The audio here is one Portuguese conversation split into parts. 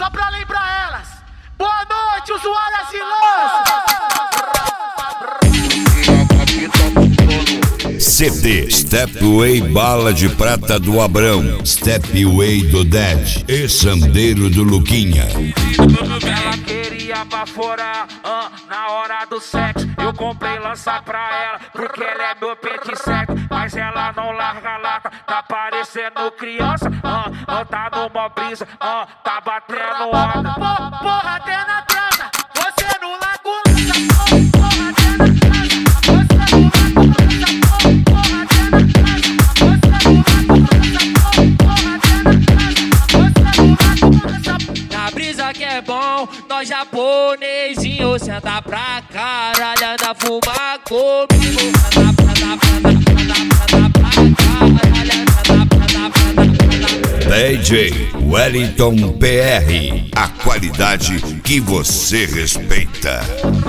só pra lembrar elas. Boa noite, usuárias e lãs. CD Stepway Bala de Prata do Abrão, Stepway do Dead e Sandeiro do Luquinha. Ela queria baforar na hora do sexo. Eu comprei lança pra ela porque ela é meu petisseco. Mas ela não larga a lata, tá parecendo criança. Tá numa brisa, tá batendo onda. Porra, até na transa, você não larga o lança. Porra, até na transa, você não larga o lança. Porra, até na transa, você não larga o lança. Porra, até na transa, você não larga o lança. Na brisa que é bom, nós japonesinho senta pra caralho, anda fumar comigo. Anda pra caralho, DJ Wellington PR, a qualidade que você respeita.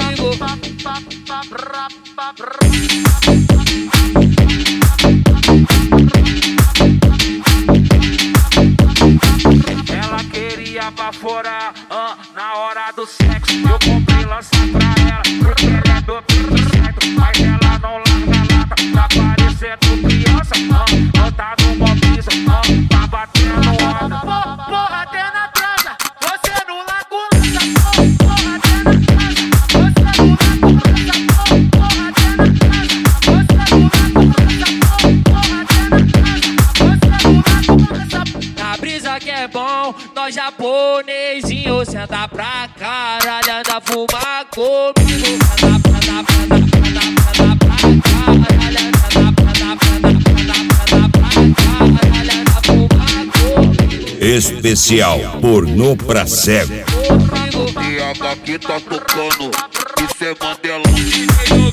Ela queria baforar na hora do sexo. Eu comprei lança pra ela porque ela é meu petisseco. Mas ela não larga a lata, tá parecendo criança. Tá numa brisa, tá batendo onda. Porra, até na transa, você não larga o lança. Porra, até na transa, você não larga o lança. Porra, até na transa, você não larga o lança. Porra, até na transa, você não larga o lança. Na brisa que é bom, nós japonesinho senta pra caralho, anda fumar comigo. Anda pra caralho, anda fumar comigo. Especial Pornô pra Cego. E a daqui tá tocando, isso é Mandelão.